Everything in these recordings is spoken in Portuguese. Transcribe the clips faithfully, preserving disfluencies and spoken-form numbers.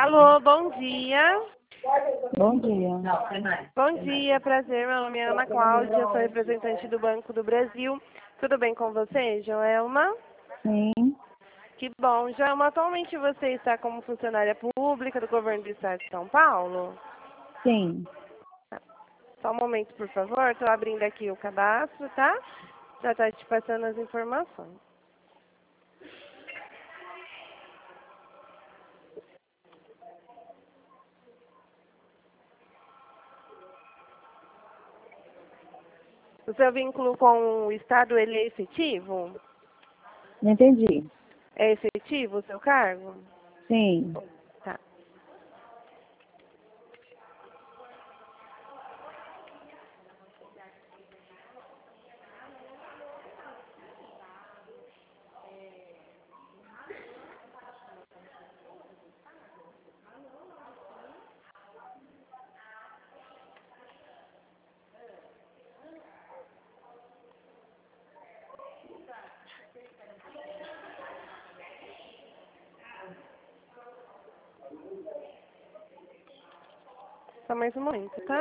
Alô, bom dia. Bom dia. Bom dia, prazer. Meu nome é Ana Cláudia, sou representante do Banco do Brasil. Tudo bem com você, Joelma? Sim, Que bom. Joelma, atualmente você está como funcionária pública do governo do estado de São Paulo? sim. Só um momento, por favor. Estou abrindo aqui o cadastro, tá? Já está te passando as informações. O seu vínculo com o Estado, ele é efetivo? Não entendi. É efetivo o seu cargo? Sim. Tá. Só mais um momento, tá?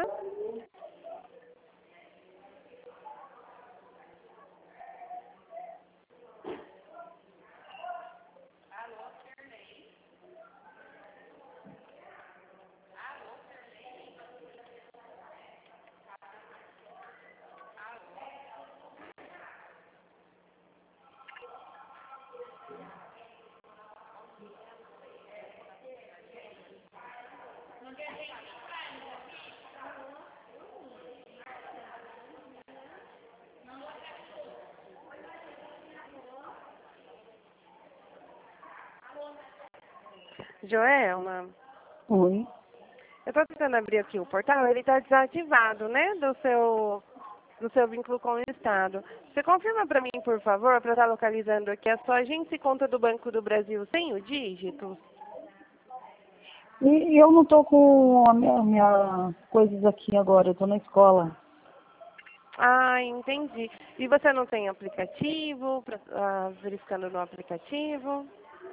Joelma, Oi. eu estou tentando abrir aqui o portal, ele está desativado, né, do seu, do seu vínculo com o Estado. Você confirma para mim, por favor, para estar localizando aqui a sua agência e conta do Banco do Brasil sem o dígito? E e eu não tô com a minha, minha coisas aqui agora, eu tô na escola. Ah, entendi. E você não tem aplicativo, pra, ah, verificando no aplicativo?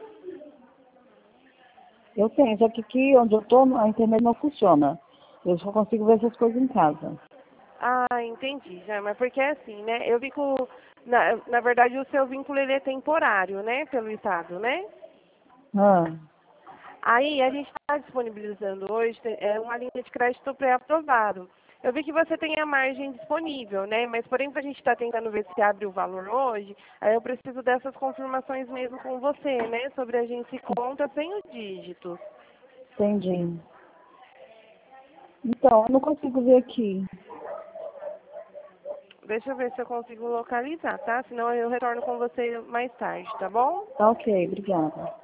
Eu tenho, só que aqui onde eu tô, a internet não funciona. Eu só consigo ver essas coisas em casa. Ah, entendi, já, mas porque é assim, né? Eu vi que, o- na, na verdade, o seu vínculo ele é temporário, né, pelo Estado, né? Ah, Aí a gente está disponibilizando hoje tem- é uma linha de crédito pré-aprovado. Eu vi que você tem a margem disponível, né? Mas porém para a gente estar tentando ver se abre o valor hoje, aí eu preciso dessas confirmações mesmo com você, né? Sobre a agência e conta sem os dígitos. entendi. Então, eu não consigo ver aqui. Deixa eu ver se eu consigo localizar, tá? Senão eu retorno com você mais tarde, tá bom? Tá ok, obrigada.